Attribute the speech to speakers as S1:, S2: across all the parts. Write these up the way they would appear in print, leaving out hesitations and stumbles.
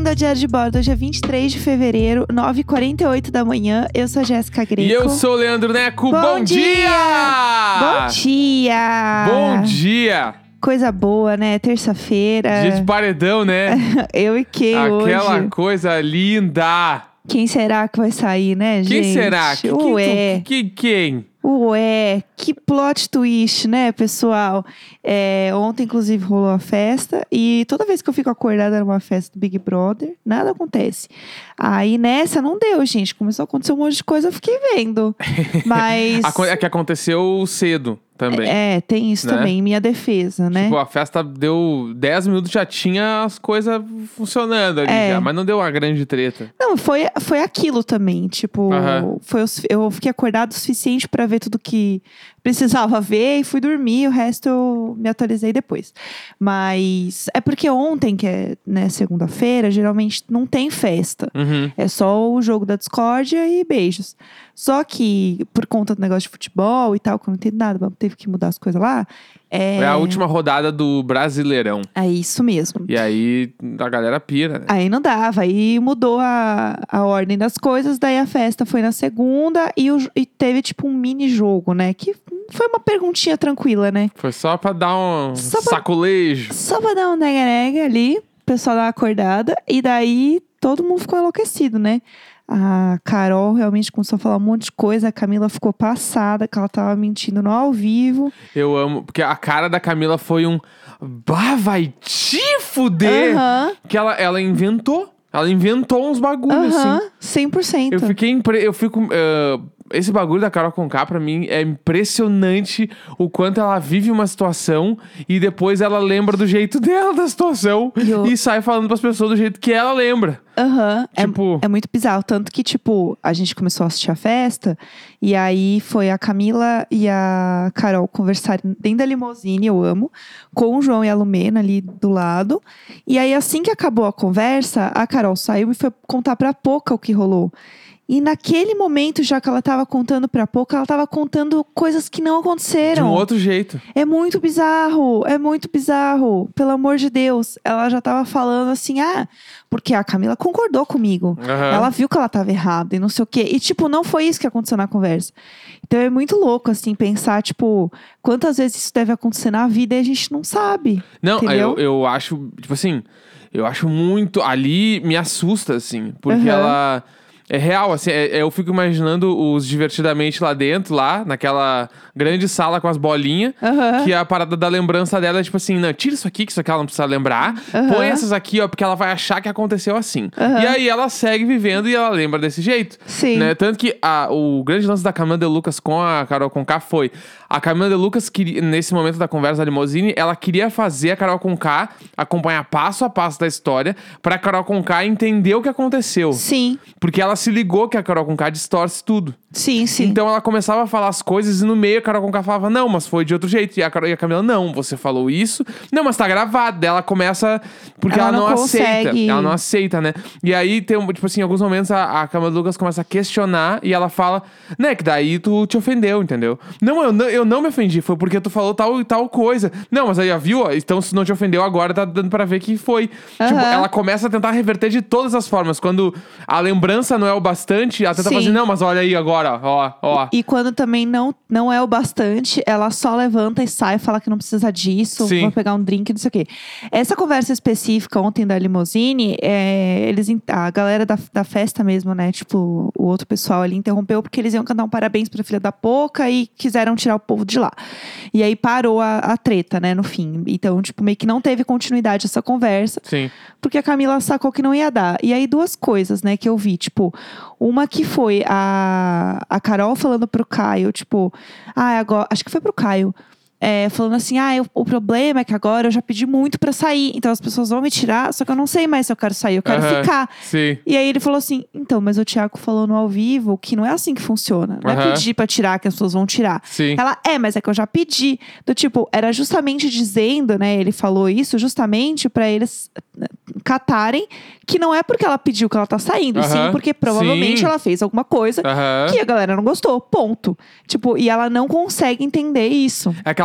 S1: ao Diário de Bordo. Hoje é 23 de fevereiro, 9h48 da manhã. Eu sou a Jéssica Greco.
S2: E eu sou o Leandro Neco.
S1: Bom dia! Bom dia!
S2: Bom dia!
S1: Coisa boa, né? Terça-feira.
S2: Dia de paredão, né?
S1: Eu e quem hoje?
S2: Aquela coisa linda!
S1: Quem será que vai sair, né, gente?
S2: Quem será? Quem?
S1: Ué, que plot twist, né, pessoal? Ontem, inclusive, rolou a festa. E toda vez que eu fico acordada numa festa do Big Brother, nada acontece. Aí nessa não deu, gente. Começou a acontecer um monte de coisa, eu fiquei vendo. Mas...
S2: É que aconteceu cedo também.
S1: Tem isso, né? Também, em minha defesa, né?
S2: Tipo, a festa deu 10 minutos, já tinha as coisas funcionando ali já. Mas não deu uma grande treta.
S1: Não, foi aquilo também. Tipo, eu fiquei acordada o suficiente pra ver tudo que precisava ver e fui dormir. O resto eu me atualizei depois. Mas é porque ontem, que é, né, segunda-feira, geralmente não tem festa.
S2: Uhum.
S1: É só o jogo da discórdia e beijos. Só que, por conta do negócio de futebol e tal, que eu não entendo nada, teve que mudar as coisas lá.
S2: É a última rodada do Brasileirão.
S1: É isso mesmo.
S2: E aí a galera pira, né?
S1: Aí não dava, aí mudou a ordem das coisas, daí a festa foi na segunda e teve tipo um mini jogo, né? Que foi uma perguntinha tranquila, né?
S2: Foi só pra dar um saculejo.
S1: Só pra dar um nega-nega ali, o pessoal dar uma acordada, e daí todo mundo ficou enlouquecido, né? A Carol realmente começou a falar um monte de coisa. A Camila ficou passada, que ela tava mentindo no ao vivo.
S2: Eu amo, porque a cara da Camila foi um... Bah, vai te fuder! Que ela inventou. Ela inventou uns bagulhos, assim.
S1: 100%.
S2: Eu fico... esse bagulho da Carol Conká, pra mim, é impressionante o quanto ela vive uma situação e depois ela lembra do jeito dela da situação e sai falando pras pessoas do jeito que ela lembra. Tipo...
S1: É muito bizarro. Tanto que, tipo, a gente começou a assistir a festa e aí foi a Camila e a Carol conversarem dentro da limousine, eu amo, com o João e a Lumena ali do lado. E aí, assim que acabou a conversa, a Carol saiu e foi contar pra Poca o que rolou. E naquele momento, já que ela tava contando pra Poca, ela tava contando coisas que não aconteceram.
S2: De um outro jeito.
S1: É muito bizarro. Pelo amor de Deus. Ela já tava falando assim, porque a Camila concordou comigo. Ela viu que ela tava errada e não sei o quê. E, tipo, não foi isso que aconteceu na conversa. Então é muito louco, assim, pensar, tipo, quantas vezes isso deve acontecer na vida e a gente não sabe.
S2: Não,
S1: entendeu?
S2: eu acho, tipo assim, eu acho muito... Ali me assusta, assim, porque ela... É real, assim, eu fico imaginando os Divertidamente lá dentro, lá, naquela grande sala com as bolinhas, que a parada da lembrança dela é tipo assim, não, tira isso aqui, que isso aqui ela não precisa lembrar, põe essas aqui, ó, porque ela vai achar que aconteceu assim. E aí ela segue vivendo e ela lembra desse jeito.
S1: Sim.
S2: Né? Tanto que o grande lance da Camila de Lucas com a Carol Conká foi, a Camila de Lucas, queria, nesse momento da conversa da limousine, ela queria fazer a Carol Conká acompanhar passo a passo da história pra Carol Conká entender o que aconteceu.
S1: Sim.
S2: Porque ela se ligou que a Carol Conká distorce tudo.
S1: Sim.
S2: Então ela começava a falar as coisas e no meio a Carol Conká falava, não, mas foi de outro jeito. E a Camila, não, você falou isso. Não, mas tá gravado. Daí ela começa... Porque ela não aceita. Ela não aceita, né? E aí tem, tipo assim, em alguns momentos a Camila Lucas começa a questionar e ela fala, né, que daí tu te ofendeu, entendeu? Não, eu não me ofendi, foi porque tu falou tal e tal coisa. Não, mas aí, viu? Ó, então se não te ofendeu agora, tá dando pra ver que foi. Tipo, ela começa a tentar reverter de todas as formas. Quando a lembrança não é o bastante, ela tenta fazer, não, mas olha aí agora, ó.
S1: E quando também não é o bastante, ela só levanta e sai, fala que não precisa disso, vou pegar um drink, não sei o quê. Essa conversa específica ontem da limousine, a galera da festa mesmo, né, tipo, o outro pessoal ali interrompeu porque eles iam cantar um parabéns pra filha da Poca e quiseram tirar o povo de lá. E aí parou a treta, né, no fim. Então, tipo, meio que não teve continuidade essa conversa.
S2: Sim.
S1: Porque a Camila sacou que não ia dar. E aí, duas coisas, né, que eu vi. Tipo, uma que foi a Carol falando pro Caio, tipo... agora, acho que foi pro Caio. Falando assim, o problema é que agora eu já pedi muito pra sair. Então, as pessoas vão me tirar, só que eu não sei mais se eu quero sair. Eu quero ficar.
S2: Sim.
S1: E aí, ele falou assim, então, mas o Thiago falou no ao vivo que não é assim que funciona. Não é pedir pra tirar que as pessoas vão tirar.
S2: Sim.
S1: Ela, mas é que eu já pedi. Do tipo, era justamente dizendo, né? Ele falou isso justamente pra eles catarem que não é porque ela pediu que ela tá saindo, sim porque provavelmente ela fez alguma coisa que a galera não gostou, ponto. Tipo, e ela não consegue entender isso.
S2: É que ela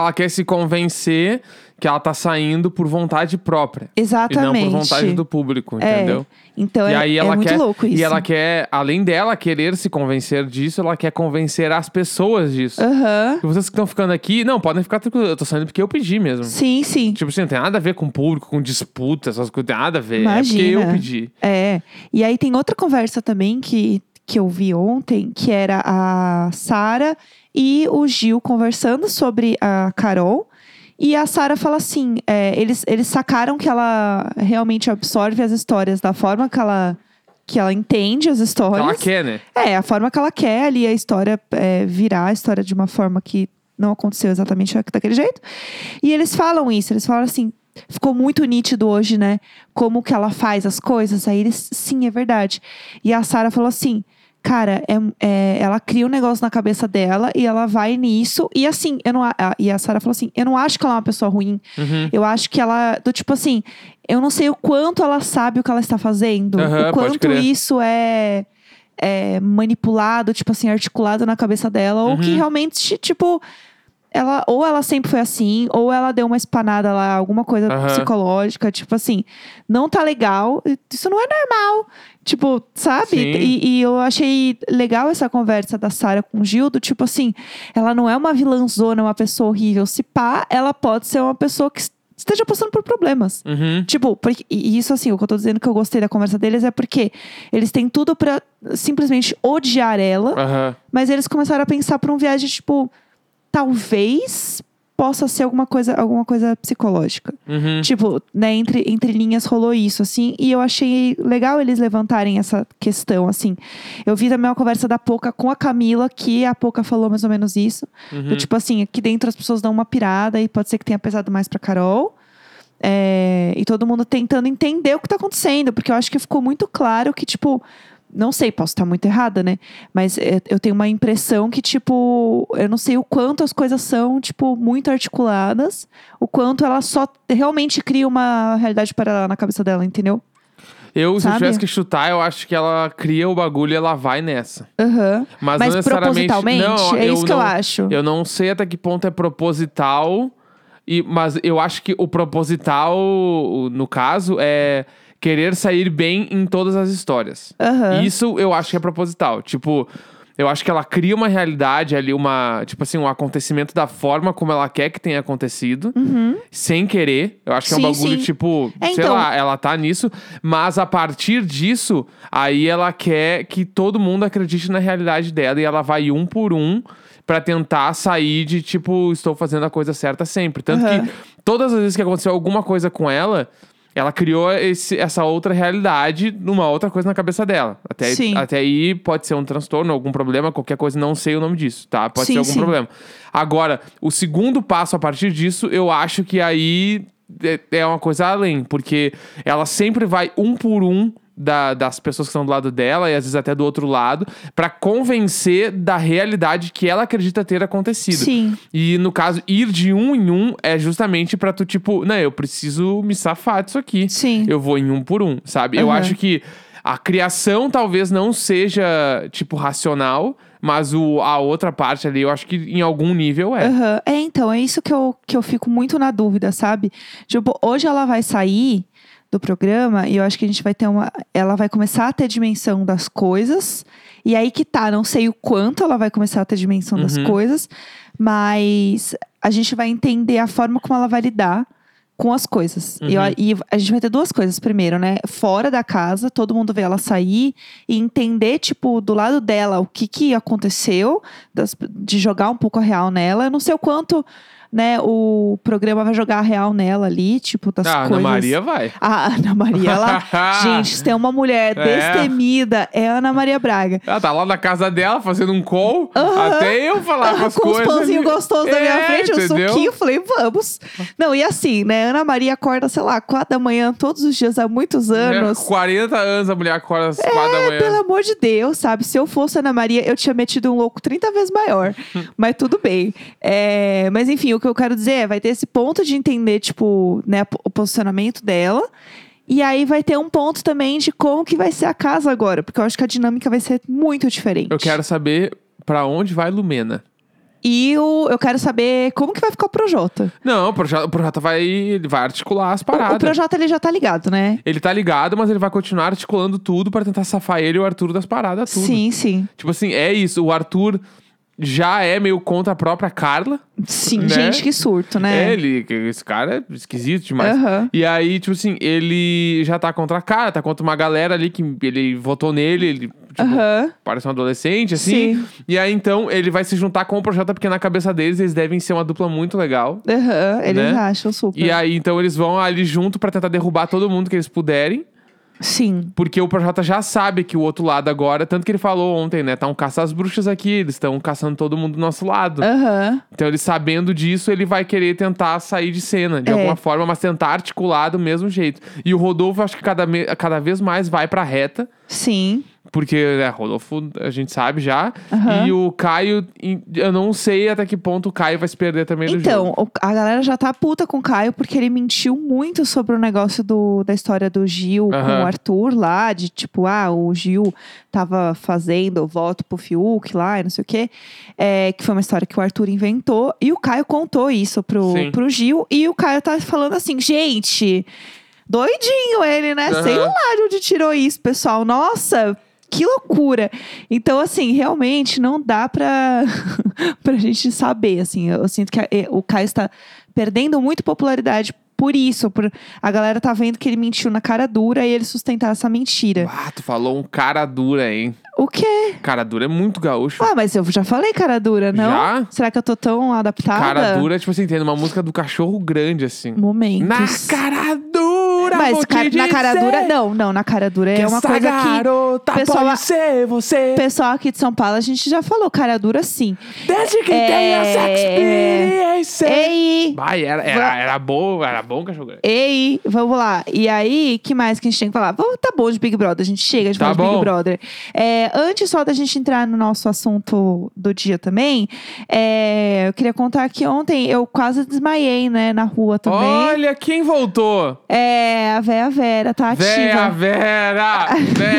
S2: ela quer se convencer que ela tá saindo por vontade própria.
S1: Exatamente.
S2: E não por vontade do público, entendeu?
S1: Então
S2: e aí ela
S1: muito
S2: quer,
S1: louco isso.
S2: E ela quer, além dela querer se convencer disso, ela quer convencer as pessoas disso.
S1: Aham.
S2: E vocês que estão ficando aqui, não, podem ficar tranquilos. Eu tô saindo porque eu pedi mesmo.
S1: Sim, sim.
S2: Tipo assim, não tem nada a ver com público, com disputa, essas coisas. Não tem nada a ver.
S1: Imagina.
S2: É porque eu pedi.
S1: E aí tem outra conversa também que eu vi ontem, que era a Sarah e o Gil conversando sobre a Carol. E a Sarah fala assim, eles sacaram que ela realmente absorve as histórias da forma que ela entende as histórias.
S2: Ela quer, né?
S1: A forma que ela quer ali a história virar a história de uma forma que não aconteceu exatamente daquele jeito. E eles falam isso, eles falam assim, ficou muito nítido hoje, né? Como que ela faz as coisas. Aí eles, sim, é verdade. E a Sarah falou assim, cara, ela cria um negócio na cabeça dela e ela vai nisso. E assim, e a Sarah falou assim, eu não acho que ela é uma pessoa ruim.
S2: Uhum.
S1: Eu acho que ela, do tipo assim, eu não sei o quanto ela sabe o que ela está fazendo.
S2: Uhum,
S1: o quanto isso é manipulado, tipo assim, articulado na cabeça dela. Ou que realmente, tipo... Ela sempre foi assim, ou ela deu uma espanada lá, alguma coisa psicológica, tipo assim, não tá legal, isso não é normal. Tipo, sabe? E eu achei legal essa conversa da Sarah com o Gildo, tipo assim, ela não é uma vilãzona, uma pessoa horrível. Se pá, ela pode ser uma pessoa que esteja passando por problemas.
S2: Uhum.
S1: Tipo, e isso assim, o que eu tô dizendo que eu gostei da conversa deles é porque eles têm tudo pra simplesmente odiar ela, mas eles começaram a pensar por um viagem, tipo... Talvez possa ser alguma coisa psicológica.
S2: Uhum.
S1: Tipo, né, entre linhas rolou isso, assim. E eu achei legal eles levantarem essa questão, assim. Eu vi também uma conversa da Poca com a Camila, que a Poca falou mais ou menos isso. Do, tipo assim, aqui dentro as pessoas dão uma pirada e pode ser que tenha pesado mais pra Carol. E todo mundo tentando entender o que tá acontecendo. Porque eu acho que ficou muito claro que, tipo... Não sei, posso estar muito errada, né? Mas eu tenho uma impressão que, tipo... Eu não sei o quanto as coisas são, tipo, muito articuladas. O quanto ela só realmente cria uma realidade paralela na cabeça dela, entendeu?
S2: Se eu tivesse que chutar, eu acho que ela cria o bagulho e ela vai nessa. Mas não necessariamente...
S1: propositalmente?
S2: Não,
S1: isso que eu acho.
S2: Eu não sei até que ponto é proposital. Mas eu acho que o proposital, no caso, é... querer sair bem em todas as histórias. Isso eu acho que é proposital. Tipo, eu acho que ela cria uma realidade ali, tipo assim, um acontecimento da forma como ela quer que tenha acontecido. Sem querer. Eu acho que é um bagulho, tipo, sei lá, ela tá nisso. Mas a partir disso, aí ela quer que todo mundo acredite na realidade dela. E ela vai um por um pra tentar sair de, tipo, estou fazendo a coisa certa sempre. Tanto que todas as vezes que aconteceu alguma coisa com ela... Ela criou essa outra realidade numa outra coisa na cabeça dela. Até aí pode ser um transtorno, algum problema, qualquer coisa, não sei o nome disso, tá? Pode ser algum problema. Agora, o segundo passo a partir disso, eu acho que aí é uma coisa além. Porque ela sempre vai um por um das pessoas que estão do lado dela, e às vezes até do outro lado, pra convencer da realidade que ela acredita ter acontecido.
S1: Sim.
S2: E no caso, ir de um em um é justamente pra tu, tipo, não, eu preciso me safar disso aqui.
S1: Sim.
S2: Eu vou em um por um, sabe? Eu acho que a criação talvez não seja, tipo, racional, mas a outra parte ali, eu acho que em algum nível é.
S1: Então, é isso que eu fico muito na dúvida, sabe? Tipo, hoje ela vai sair do programa e eu acho que a gente vai ter ela vai começar a ter dimensão das coisas. E aí que tá, não sei o quanto ela vai começar a ter dimensão das coisas, mas a gente vai entender a forma como ela vai lidar com as coisas. E a gente vai ter duas coisas. Primeiro, né? Fora da casa, todo mundo vê ela sair e entender, tipo, do lado dela o que aconteceu, de jogar um pouco a real nela. Eu não sei o quanto, né, o programa vai jogar a real nela ali, tipo, das coisas.
S2: A Ana Maria vai.
S1: A Ana Maria, ela... Gente, se tem uma mulher destemida, é a Ana Maria Braga.
S2: Ela tá lá na casa dela, fazendo um call, até eu falava as coisas.
S1: Com os pãozinhos gostosos na minha frente,
S2: entendeu?
S1: um suquinho, falei, vamos. Não, e assim, né, Ana Maria acorda, sei lá, 4 da manhã, todos os dias, há muitos anos.
S2: 40 anos a mulher acorda às 4 da manhã.
S1: Pelo amor de Deus, sabe? Se eu fosse Ana Maria, eu tinha metido um louco 30 vezes maior. Mas tudo bem. Mas enfim, o que eu quero dizer vai ter esse ponto de entender, tipo, né, o posicionamento dela. E aí vai ter um ponto também de como que vai ser a casa agora. Porque eu acho que a dinâmica vai ser muito diferente.
S2: Eu quero saber pra onde vai Lumena.
S1: E eu quero saber como que vai ficar o Projota.
S2: Não, o Projota vai articular as paradas.
S1: O Projota, ele já tá ligado, né?
S2: Ele tá ligado, mas ele vai continuar articulando tudo pra tentar safar ele e o Arthur das paradas, tudo.
S1: Sim, sim.
S2: Tipo assim, é isso. O Arthur já é meio contra a própria Carla.
S1: Sim,
S2: né?
S1: Gente, que surto, né?
S2: Esse cara é esquisito demais.
S1: Uhum.
S2: E aí, tipo assim, ele já tá contra a Carla, tá contra uma galera ali que ele votou nele, ele parece um adolescente, assim.
S1: Sim.
S2: E aí, então, ele vai se juntar com o Projota, porque na cabeça deles, eles devem ser uma dupla muito legal.
S1: Eles acham super.
S2: E aí, então, eles vão ali junto pra tentar derrubar todo mundo que eles puderem.
S1: Sim.
S2: Porque o Projota já sabe que o outro lado agora, tanto que ele falou ontem, né? Tá um caça às bruxas aqui, eles estão caçando todo mundo do nosso lado. Então ele sabendo disso, ele vai querer tentar sair de cena, de alguma forma, mas tentar articular do mesmo jeito. E o Rodolfo, acho que cada vez mais vai pra reta.
S1: Sim.
S2: Porque, né, Rodolfo, a gente sabe já. E o Caio, eu não sei até que ponto o Caio vai se perder também do jogo.
S1: Então, a galera já tá puta com o Caio, porque ele mentiu muito sobre o negócio da história do Gil com o Arthur lá, de tipo, o Gil tava fazendo voto pro Fiuk lá e não sei o quê. Que foi uma história que o Arthur inventou. E o Caio contou isso pro Gil. E o Caio tá falando assim, gente, doidinho ele, né? Sei lá de onde tirou isso, pessoal. Nossa, que loucura! Então, assim, realmente não dá pra gente saber, assim. Eu sinto que o Caio está perdendo muito popularidade por isso. A galera tá vendo que ele mentiu na cara dura e ele sustentar essa mentira.
S2: Tu falou um cara dura, hein?
S1: O quê?
S2: Cara dura é muito gaúcho.
S1: Mas eu já falei cara dura, não?
S2: Já?
S1: Será que eu tô tão adaptada?
S2: Cara dura, tipo assim, tem uma música do Cachorro Grande, assim.
S1: Momentos.
S2: Na cara dura,
S1: mas
S2: vou te
S1: na cara
S2: dizer.
S1: dura, não, na cara dura é uma coisa
S2: garota
S1: que
S2: pode ser você.
S1: Pessoal aqui de São Paulo, a gente já falou cara dura sim.
S2: Desde que tenha experiência.
S1: Ei!
S2: Era bom o Cachorro Grande.
S1: Ei, vamos lá. E aí, que mais que a gente tem que falar? Tá bom de Big Brother, a gente chega de falar de Big Brother. Antes só da gente entrar no nosso assunto do dia também, eu queria contar que ontem eu quase desmaiei, né, na rua também.
S2: Olha, quem voltou?
S1: A Véia Vera, tá ativa.
S2: Véia Vera!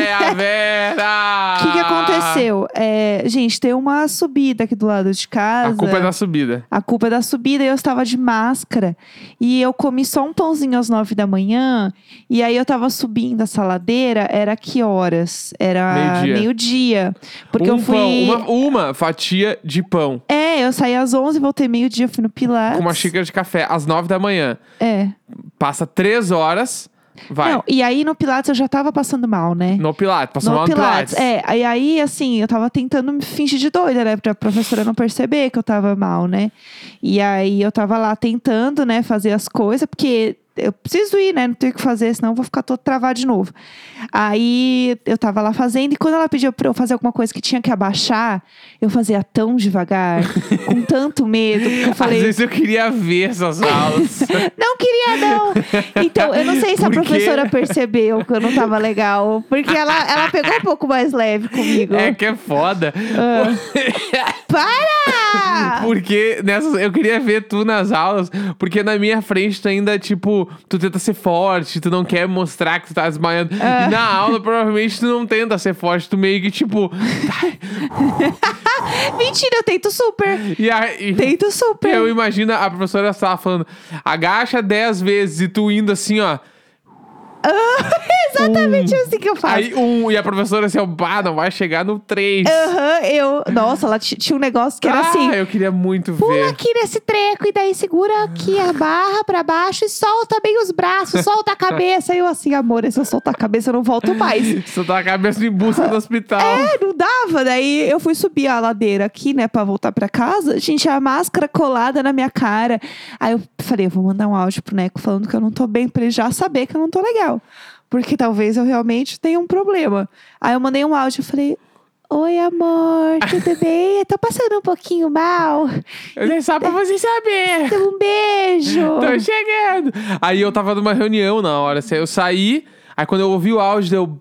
S1: O que aconteceu? Gente, tem uma subida aqui do lado de casa.
S2: A culpa é da subida.
S1: A culpa é da subida e eu estava de máscara. E eu comi só um pãozinho às 9 da manhã. E aí eu tava subindo essa ladeira, era que horas? Era meio-dia. Porque eu fui...
S2: Uma fatia de pão.
S1: Eu saí às 11, voltei meio-dia, fui no Pilates.
S2: Com uma xícara de café, às 9 da manhã. Passa 3 horas, vai.
S1: Não, e aí no Pilates eu já tava passando mal, né?
S2: No Pilates, passou mal no Pilates.
S1: E aí, assim, eu tava tentando me fingir de doida, né? Pra professora não perceber que eu tava mal, né? E aí eu tava lá tentando, né, fazer as coisas, porque... eu preciso ir, né? Não tenho o que fazer, senão eu vou ficar todo travado de novo. Aí eu tava lá fazendo, e quando ela pediu pra eu fazer alguma coisa que tinha que abaixar, eu fazia tão devagar, com tanto medo, porque eu falei...
S2: Às vezes eu queria ver essas aulas.
S1: Não queria, não! Então, eu não sei se a professora percebeu que eu não tava legal, porque ela pegou um pouco mais leve comigo.
S2: É que é foda.
S1: Para!
S2: Porque eu queria ver tu nas aulas, porque na minha frente tu ainda, tipo, tu tenta ser forte, tu não quer mostrar que tu tá desmaiando. E na aula, provavelmente, tu não tenta ser forte, tu meio que, tipo...
S1: Mentira, eu tento super. Tento super.
S2: Eu imagino a professora estava falando, agacha 10 vezes e tu indo assim, ó...
S1: Exatamente assim que eu faço.
S2: Aí e a professora assim, não vai chegar no 3.
S1: Nossa, ela tinha um negócio que era assim.
S2: Eu queria muito ver.
S1: Pula aqui nesse treco e daí segura aqui a barra pra baixo e solta bem os braços, solta a cabeça. E eu assim, amor, se eu soltar a cabeça eu não volto mais.
S2: Soltar a cabeça em busca do hospital.
S1: Não dava. Daí eu fui subir a ladeira aqui, né, pra voltar pra casa. Gente, a máscara colada na minha cara. Aí eu falei, eu vou mandar um áudio pro Neco falando que eu não tô bem, pra ele já saber que eu não tô legal. Porque talvez eu realmente tenha um problema. Aí eu mandei um áudio e falei... Oi, amor, tudo bem? Eu tô passando um pouquinho mal.
S2: Só pra você saber.
S1: Um beijo.
S2: Tô chegando. Aí eu tava numa reunião na hora. Assim, eu saí, aí quando eu ouvi o áudio, deu...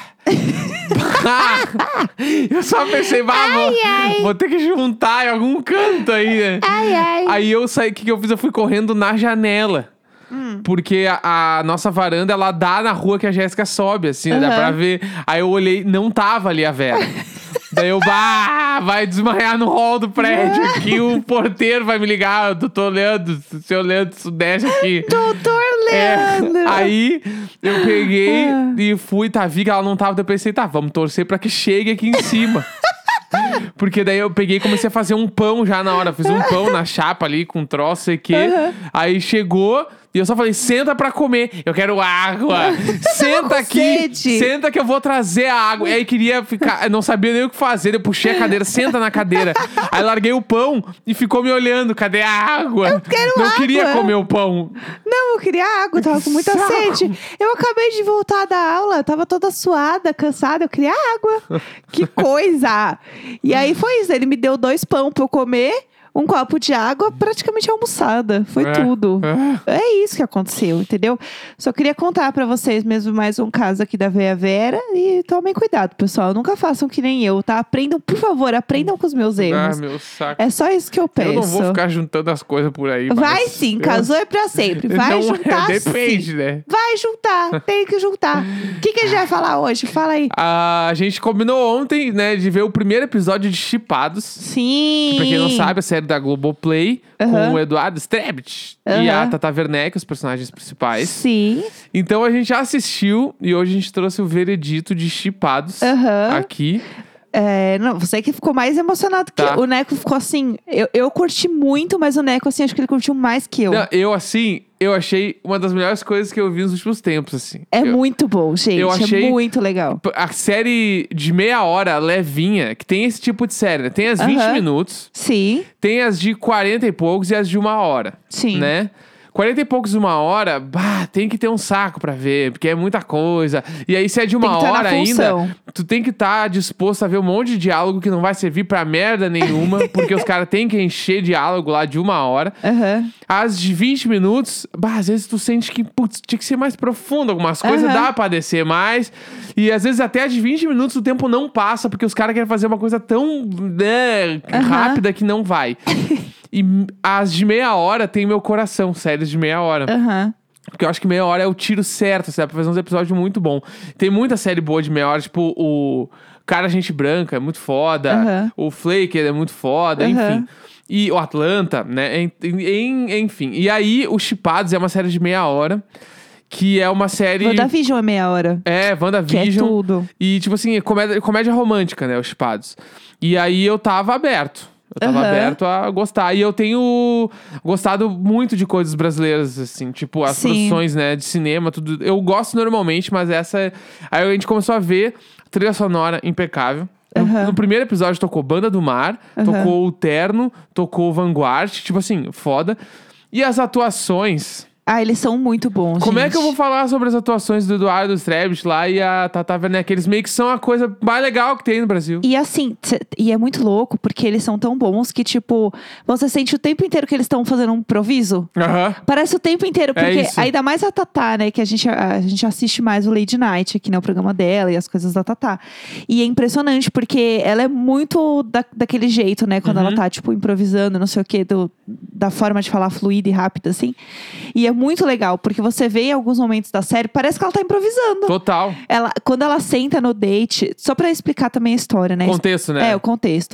S2: Eu só pensei, vou ter que juntar em algum canto aí, né? Aí eu saí, o que eu fiz? Eu fui correndo na janela. Porque a nossa varanda, ela dá na rua que a Jéssica sobe, assim, dá pra ver. Aí eu olhei, não tava ali a Vera. Daí eu, vai desmaiar no hall do prédio aqui, o porteiro vai me ligar, doutor Leandro, seu Leandro Sudeste aqui.
S1: Doutor Leandro!
S2: Aí eu peguei e fui, vi que ela não tava, daí eu pensei, vamos torcer pra que chegue aqui em cima. Porque daí eu peguei e comecei a fazer um pão já na hora. Fiz um pão na chapa ali, com troço, sei que. Aí chegou e eu só falei, senta pra comer. Eu quero água. Senta aqui. Senta que eu vou trazer a água. E aí queria ficar, não sabia nem o que fazer. Eu puxei a cadeira, senta na cadeira. Aí larguei o pão e ficou me olhando. Cadê a água?
S1: Eu quero
S2: não
S1: água.
S2: Queria comer o pão.
S1: Não, eu queria água, tava com muita sede. Eu acabei de voltar da aula, tava toda suada, cansada, eu queria água. Que coisa! E aí foi isso, ele me deu 2 pão pra eu comer, um copo de água, praticamente almoçada. Foi tudo. É isso que aconteceu, entendeu? Só queria contar pra vocês mesmo mais um caso aqui da Véia Vera. E tomem cuidado, pessoal. Nunca façam que nem eu, tá? Aprendam, por favor, aprendam com os meus erros.
S2: Meu saco.
S1: É só isso que eu peço.
S2: Eu não vou ficar juntando as coisas por aí.
S1: Vai sim, casou é pra sempre. Vai
S2: não,
S1: juntar
S2: depende,
S1: sim.
S2: Né?
S1: Vai juntar, tem que juntar. O que a gente vai falar hoje? Fala aí.
S2: A gente combinou ontem, né, de ver o primeiro episódio de Shippados.
S1: Sim.
S2: Que, pra quem não sabe, a série da Globoplay, com o Eduardo Strebit e a Tata Werneck, os personagens principais.
S1: Sim.
S2: Então a gente já assistiu e hoje a gente trouxe o veredito de Shippados aqui.
S1: Não, você que ficou mais emocionado que o Neco ficou assim. Eu curti muito, mas o Neco, assim, acho que ele curtiu mais que eu.
S2: Não, eu achei uma das melhores coisas que eu vi nos últimos tempos, assim.
S1: Muito bom, gente.
S2: Eu achei
S1: é muito legal.
S2: A série de meia hora, levinha, que tem esse tipo de série, né? Tem as 20 minutos.
S1: Sim.
S2: Tem as de 40 e poucos e as de 1 hora.
S1: Sim.
S2: Né? 40 e poucos, 1 hora, tem que ter um saco pra ver, porque é muita coisa. E aí, se é de 1 hora ainda, tu tem que estar disposto a ver um monte de diálogo que não vai servir pra merda nenhuma, porque os caras têm que encher diálogo lá de 1 hora. As de 20 minutos, às vezes tu sente que, tinha que ser mais profundo algumas coisas, dá pra descer mais. E às vezes até as de 20 minutos o tempo não passa, porque os caras querem fazer uma coisa tão rápida que não vai. E as de meia hora tem meu coração, séries de meia hora. Porque eu acho que meia hora é o tiro certo, assim, dá pra fazer uns episódios muito bons. Tem muita série boa de meia hora, tipo o Cara Gente Branca é muito foda, o Flaker é muito foda, enfim. E o Atlanta, né, enfim. E aí o Shippados é uma série de meia hora. Que é uma série...
S1: WandaVision é meia hora.
S2: WandaVision.
S1: Que é tudo.
S2: E tipo assim, comédia romântica, né, os Shippados. E aí eu tava aberto. Eu tava aberto a gostar. E eu tenho gostado muito de coisas brasileiras, assim. Tipo, as produções, né, de cinema, tudo. Eu gosto normalmente, mas essa... Aí a gente começou a ver trilha sonora impecável. No primeiro episódio tocou Banda do Mar, tocou o Terno, tocou Vanguard. Tipo assim, foda. E as atuações...
S1: eles são muito bons,
S2: Como
S1: gente.
S2: é que eu vou falar sobre as atuações do Eduardo Strebit lá e a Tata Werneck? Eles meio que são a coisa mais legal que tem no Brasil.
S1: E assim, e é muito louco, porque eles são tão bons que, tipo, você sente o tempo inteiro que eles estão fazendo um improviso. Parece o tempo inteiro, porque ainda mais a Tatá, né, que a gente assiste mais o Lady Night aqui, né, o programa dela e as coisas da Tatá. E é impressionante, porque ela é muito daquele jeito, né, quando ela tá, tipo, improvisando, não sei o quê, da forma de falar fluida e rápida, assim. E é muito legal, porque você vê em alguns momentos da série, parece que ela tá improvisando.
S2: Total.
S1: Quando ela senta no date, só pra explicar também a história, né?
S2: O contexto, né?
S1: O contexto.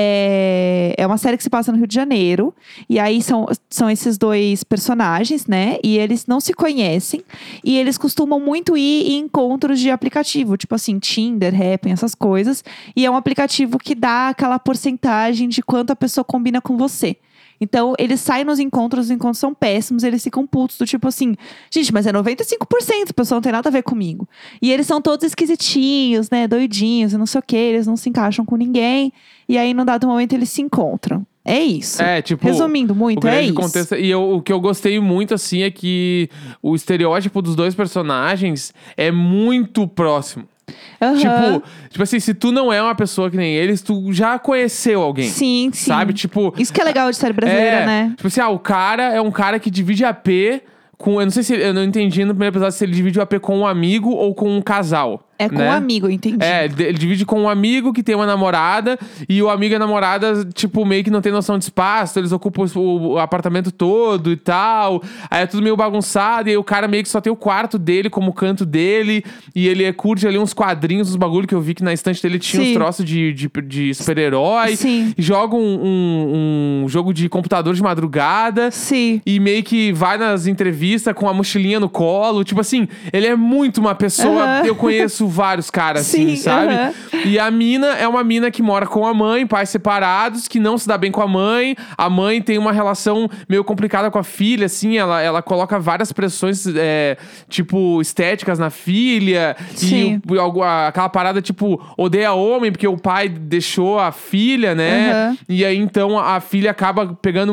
S1: É uma série que se passa no Rio de Janeiro, e aí são esses 2 personagens, né? E eles não se conhecem, e eles costumam muito ir em encontros de aplicativo, tipo assim, Tinder, Happn, essas coisas. E é um aplicativo que dá aquela porcentagem de quanto a pessoa combina com você. Então, eles saem nos encontros, os encontros são péssimos, eles ficam putos, do tipo assim, gente, mas é 95%, a pessoa não tem nada a ver comigo. E eles são todos esquisitinhos, né, doidinhos e não sei o quê, eles não se encaixam com ninguém. E aí, num dado momento, eles se encontram. É isso.
S2: Tipo...
S1: Resumindo muito, é isso.
S2: Contexto, e o que eu gostei muito, assim, é que o estereótipo dos 2 personagens é muito próximo. Tipo assim, se tu não é uma pessoa que nem eles, tu já conheceu alguém.
S1: Sim.
S2: Sabe? Tipo...
S1: Isso que é legal de série brasileira, né?
S2: Tipo assim, o cara é um cara que divide AP com... Eu não sei se... Eu não entendi no primeiro episódio se ele divide o AP com um amigo ou com um casal.
S1: É com
S2: né?
S1: um amigo, entendi.
S2: Ele divide com um amigo que tem uma namorada. E o amigo e a namorada, tipo, meio que não tem noção de espaço. Eles ocupam o apartamento todo e tal. Aí é tudo meio bagunçado. E aí o cara meio que só tem o quarto dele como canto dele. E ele curte ali uns quadrinhos, uns bagulho que eu vi que na estante dele tinha uns troços de super-herói.
S1: Sim.
S2: Joga um jogo de computador de madrugada.
S1: Sim.
S2: E meio que vai nas entrevistas com a mochilinha no colo. Tipo assim, ele é muito uma pessoa... Eu conheço vários caras assim, sabe? E a mina é uma mina que mora com a mãe, pais separados, que não se dá bem com a mãe. A mãe tem uma relação meio complicada com a filha, assim. Ela coloca várias pressões, tipo, estéticas na filha.
S1: Sim.
S2: E aquela parada, tipo, odeia homem porque o pai deixou a filha, né? E aí, então, a filha acaba pegando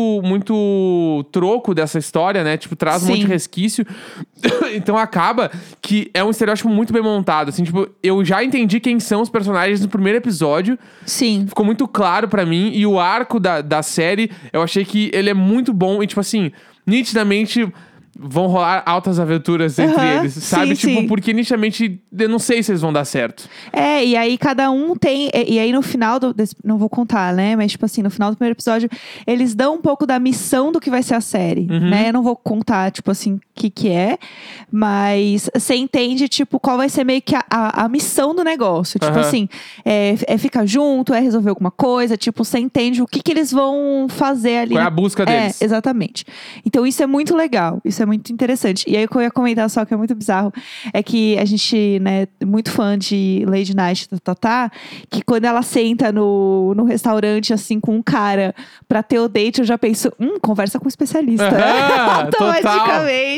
S2: muito troco dessa história, né? Tipo, traz um monte de resquício. Então, acaba que é um estereótipo muito bem montado, assim. Tipo, eu já entendi quem são os personagens no primeiro episódio.
S1: Sim.
S2: Ficou muito claro pra mim. E o arco da série, eu achei que ele é muito bom. E, tipo assim, nitidamente... vão rolar altas aventuras entre eles, sabe?
S1: Sim,
S2: tipo,
S1: sim.
S2: porque nitidamente eu não sei se eles vão dar certo.
S1: E aí cada um tem... E aí no final não vou contar, né? Mas tipo assim, no final do primeiro episódio, eles dão um pouco da missão do que vai ser a série, né? Eu não vou contar, tipo assim, o que é. Mas você entende, tipo, qual vai ser meio que a missão do negócio. Tipo assim, é ficar junto, é resolver alguma coisa. Tipo, você entende o que eles vão fazer ali.
S2: Qual é a busca deles.
S1: Exatamente. Então isso é muito legal. Isso é muito interessante. E aí o que eu ia comentar só, que é muito bizarro, é que a gente, né, muito fã de Lady Night da Tatá, que quando ela senta no restaurante, assim, com um cara pra ter o date, eu já penso, conversa com um especialista. Automaticamente.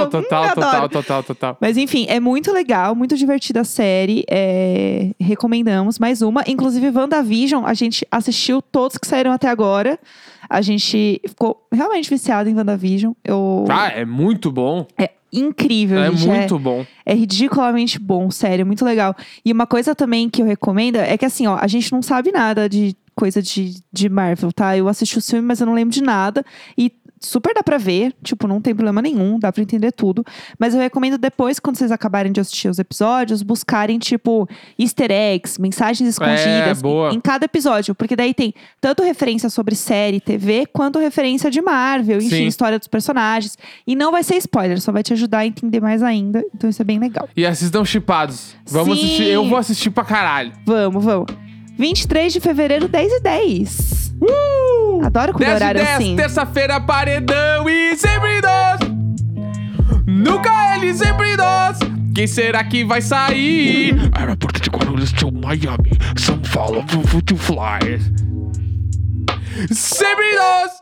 S2: Total.
S1: Mas enfim, é muito legal, muito divertida a série. Recomendamos mais uma. Inclusive, WandaVision, a gente assistiu todos que saíram até agora. A gente ficou realmente viciado em WandaVision.
S2: É muito bom.
S1: É incrível, gente.
S2: É muito bom.
S1: É ridiculamente bom, sério, muito legal. E uma coisa também que eu recomendo é que assim, ó, a gente não sabe nada de coisa de Marvel, tá? Eu assisti o filme, mas eu não lembro de nada. E super dá pra ver, tipo, não tem problema nenhum, dá pra entender tudo. Mas eu recomendo depois, quando vocês acabarem de assistir os episódios, buscarem, tipo, easter eggs, mensagens escondidas em cada episódio. Porque daí tem tanto referência sobre série, TV, quanto referência de Marvel, enfim, história dos personagens. E não vai ser spoiler, só vai te ajudar a entender mais ainda. Então isso é bem legal.
S2: E assistam Shippados. Vamos assistir, eu vou assistir pra caralho.
S1: Vamos. 23 de fevereiro, 10h10. Adoro comer horário
S2: 10h10,
S1: assim.
S2: Terça-feira, paredão e sempre nós. Nunca ele, sempre nós. Quem será que vai sair? Aeroporto de Guarulhos to Miami. São Paulo, Fly. Sempre nós.